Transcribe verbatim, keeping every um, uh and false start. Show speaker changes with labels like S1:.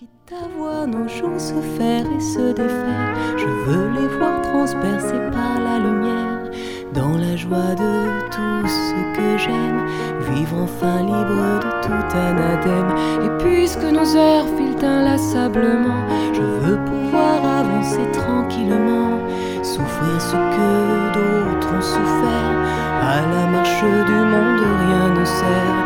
S1: Quitte à voir nos jours se faire et se défaire, je veux les voir transpercés par la lumière, dans la joie de tout ce que j'aime, vivre enfin libre de tout anadème. Et puisque nos heures filent inlassablement, je veux pouvoir avancer tranquillement, souffrir ce que d'autres ont souffert. À la marche du monde rien ne sert.